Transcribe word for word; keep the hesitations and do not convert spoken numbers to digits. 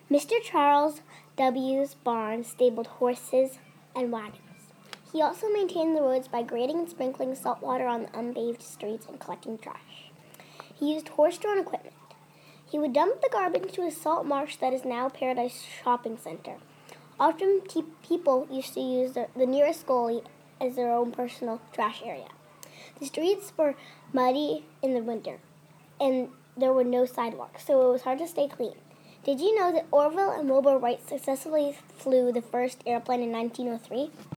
Mister Charles W.'s barn stabled horses and wagons. He also maintained the roads by grading and sprinkling salt water on the unpaved streets and collecting trash. He used horse-drawn equipment. He would dump the garbage into a salt marsh that is now Paradise Shopping Center. Often te- people used to use the, the nearest gully as their own personal trash area. The streets were muddy in the winter, and there were no sidewalks, so it was hard to stay clean. Did you know that Orville and Wilbur Wright successfully flew the first airplane in nineteen oh three?